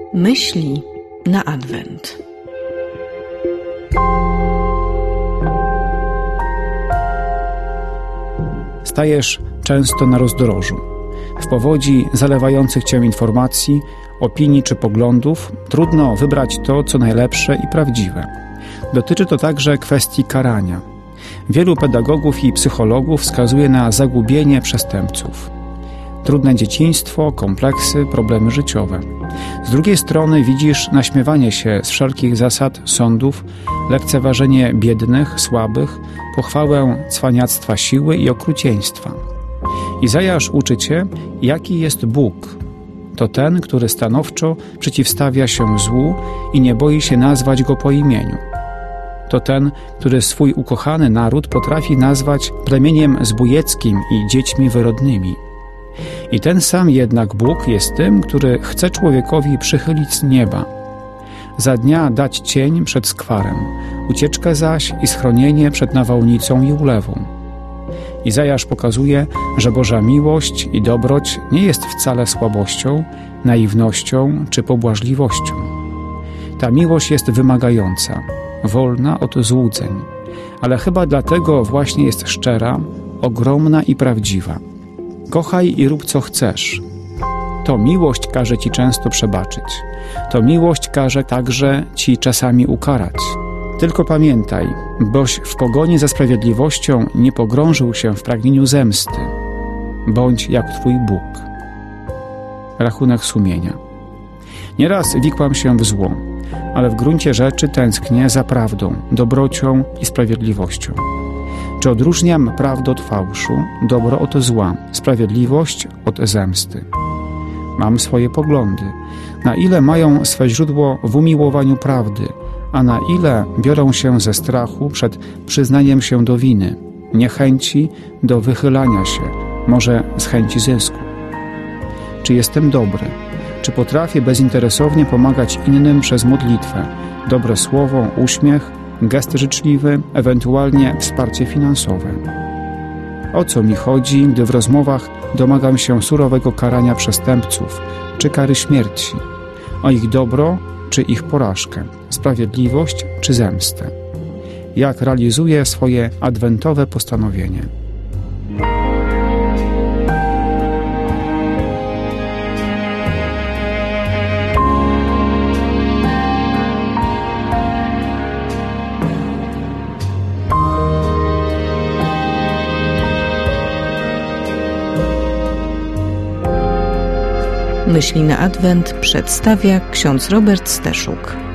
Myśli na Adwent. Stajesz często na rozdrożu. W powodzi zalewających cię informacji, opinii czy poglądów trudno wybrać to, co najlepsze i prawdziwe. Dotyczy to także kwestii karania. Wielu pedagogów i psychologów wskazuje na zagubienie przestępców. Trudne dzieciństwo, kompleksy, problemy życiowe. Z drugiej strony widzisz naśmiewanie się z wszelkich zasad sądów, lekceważenie biednych, słabych, pochwałę cwaniactwa siły i okrucieństwa. Izajasz uczy cię, jaki jest Bóg. To ten, który stanowczo przeciwstawia się złu i nie boi się nazwać go po imieniu. To ten, który swój ukochany naród potrafi nazwać plemieniem zbójeckim i dziećmi wyrodnymi. I ten sam jednak Bóg jest tym, który chce człowiekowi przychylić z nieba. Za dnia dać cień przed skwarem, ucieczkę zaś i schronienie przed nawałnicą i ulewą. Izajasz pokazuje, że Boża miłość i dobroć nie jest wcale słabością, naiwnością czy pobłażliwością. Ta miłość jest wymagająca, wolna od złudzeń, ale chyba dlatego właśnie jest szczera, ogromna i prawdziwa. Kochaj i rób co chcesz. To miłość każe ci często przebaczyć. To miłość każe także ci czasami ukarać. Tylko pamiętaj, boś w pogoni za sprawiedliwością nie pogrążył się w pragnieniu zemsty. Bądź jak twój Bóg. Rachunek sumienia. Nieraz wikłam się w zło, ale w gruncie rzeczy tęsknię za prawdą, dobrocią i sprawiedliwością. Czy odróżniam prawdę od fałszu, dobro od zła, sprawiedliwość od zemsty? Mam swoje poglądy, na ile mają swe źródło w umiłowaniu prawdy, a na ile biorą się ze strachu przed przyznaniem się do winy, niechęci do wychylania się, może z chęci zysku. Czy jestem dobry? Czy potrafię bezinteresownie pomagać innym przez modlitwę, dobre słowo, uśmiech, gest życzliwy, ewentualnie wsparcie finansowe? O co mi chodzi, gdy w rozmowach domagam się surowego karania przestępców czy kary śmierci? O ich dobro czy ich porażkę? Sprawiedliwość czy zemstę? Jak realizuję swoje adwentowe postanowienie? Myśli na Adwent przedstawia ksiądz Robert Steszuk.